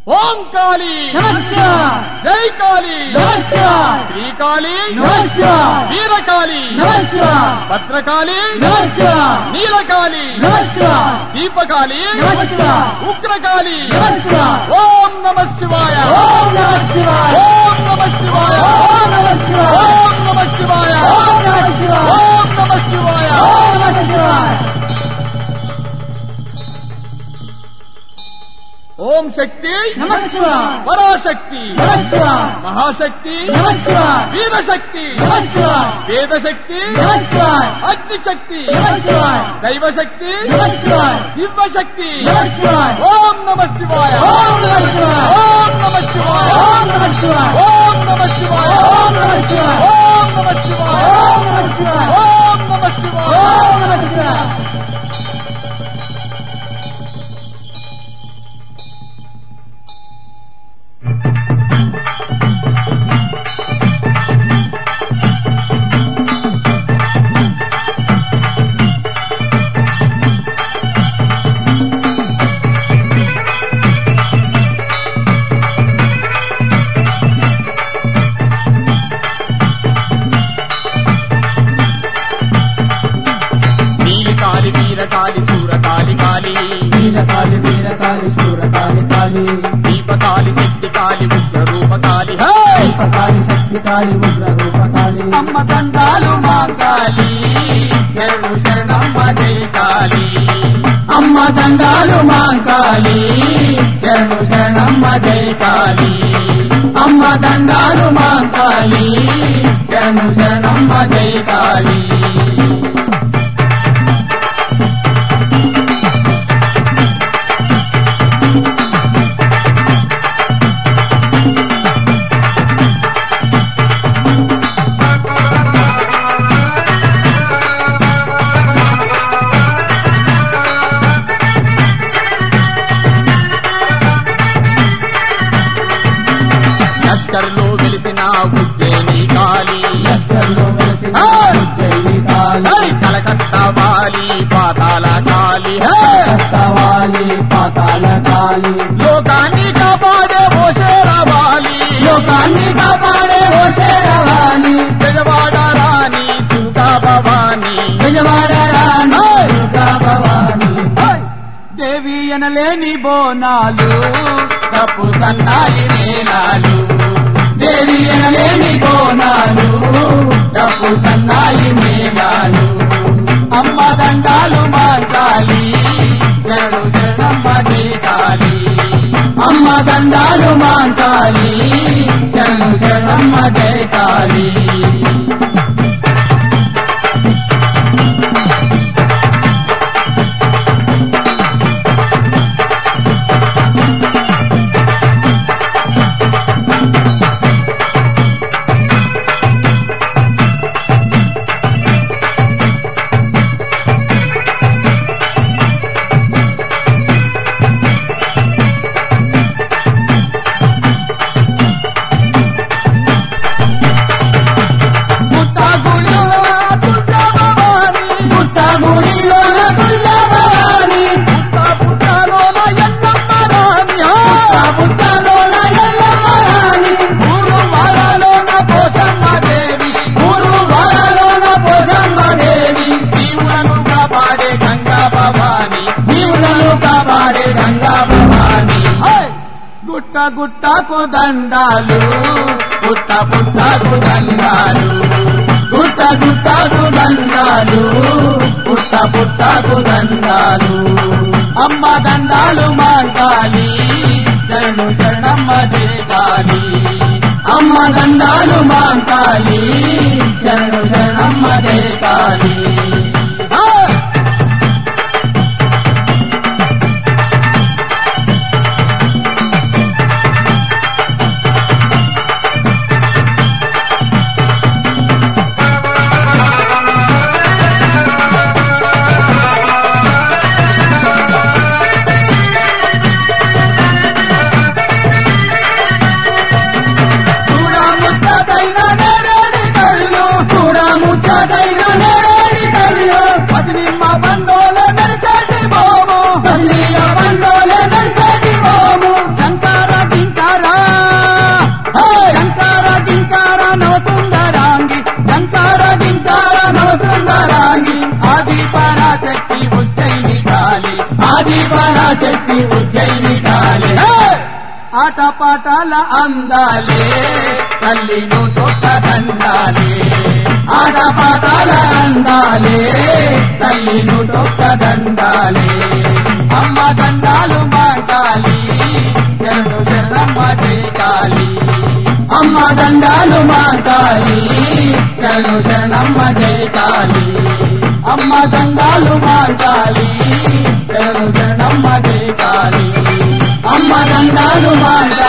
ఓం కాళీ నమస్కార్. జై కాళీ నమస్కార్. శ్రీకాళీ నమస్కార్. వీరకాళీ నమస్కార్. భద్రకాళీ నమస్కార్. నీలకాళీ నమస్కార్. దీపకాళీ నమస్కార్. ఉగ్రకాళీ నమస్కార్. ఓం నమః శివాయ ఓం నమః శివాయ. ఓం నమః శివాయ ఓం నమః శివాయ. ఓం నమః శివాయ ఓం నమః శివాయ. ఓం నమః శివాయ ఓం నమః శివాయ. ఓం శక్తి నమః శివాయ. పరాశక్తి నమః శివాయ. మహాశక్తి నమః శివాయ. వీరశక్తి నమః శివాయ. వేదశక్తి నమః శివాయ. అగ్నిశక్తి నమః శివాయ. దైవశక్తి నమః శివాయ. దివ్యశక్తి నమః శివాయ. ఓం నమః శివాయ ఓం నమః శివాయ. ఓం నమః శివాయ ఓం నమః శివాయ. ఓం నమః శివాయ ఓం నమః శివాయ. ఓం నమః శివాయ ఓం నమః శివాయ. ఓం నమః శివాయ ఓం నమః శివాయ. నీలికాళి వీరకాళి శూరకాళి కాళి వీరకాళి వీరకాళి శూరకాళి కాళి దీపకాళి శక్తికాళి ఉగ్రరూపకాళి దీపకాళి శక్తికాళి ఉగ్రరూపకాళి అమ్మ దండాలు మా కాళి శరణు శరణమ్మ జై కాళి అమ్మ దండాలు మాంకాళి శరణు శరణమ్మ జై కాళి అమ్మ దండాలు మాంకాళి శరణు శరణమ్మ జై కాళి లష్కర్లో వెలిసిన ఉజ్జయిని కాళి లష్కర్లో వెలిసిన ఉజ్జయిని కాళి కలకత్తా వాలి పాతాల కాళి కత్తవాలి పాతాళ కాళి లోకాన్ని కాపాడే ఓ శేరవాలి లోకాన్ని కాపాడే ఓ శేరవాణి పెదవాడ రాణి దుర్గా భవాని విజయవాడ రాణి దుర్గా భవాని దేవి అనలేని బోనాలు తప్పు సన్నాయి మేళాలు దేవి అనలేని కోనాలు తప్పు సన్నాయి మేళాలు అమ్మ దండాలు మార్గాలి శరణు శరణమ్మ జై కాళి అమ్మ దండాలు మాంకాళి శరణు శరణమ్మ జై కాళి గుడిలోన దుర్గా భవాని పుట్టలోన ఎల్లమ్మ రాణి పుట్టలోన ఎల్లమ్మ రాణి ఊరు వాడలోన పోషమ్మ దేవి ఊరు వాడలోన పోషమ్మ దేవి జీవులను కాపాడే గంగా భవాని జీవులను కాపాడే గంగా భవాని గుట్ట గుట్టకు దండాలు పుట్ట పుట్టకు దండాలు గుట్ట గుట్టకు దండాలు పుట్ట పుట్టకు దండాలు అమ్మ దండాలు మార్గాలి శరణు శరణమ్మ దేగాలి అమ్మ దండాలు మాంకాళి శరణు శరణమ్మ దేగాలి చూడా ముచ్చటైన నేరేడి కళ్ళు చూడా ముచ్చటైన నేరేడి కళ్ళు శక్తి పరాశక్తి ఉజ్జయిని కాళీ ఆటపాటాల అందాలే తల్లిను తొక్కదండాలే ఆటపాటాల అందాలే తల్లిను తొక్కదండాలే అమ్మ దండాలు మాంకాలి శరణు శరణమ్మ జయ కాళీ అమ్మ దండాలు మా కాళీ శరణు శరణమ్మ జయ కాళీ అమ్మ దండాలు మాంకాలి శరణు శరణమ్మ జయ కాళీ అమ్మ దండాలు మా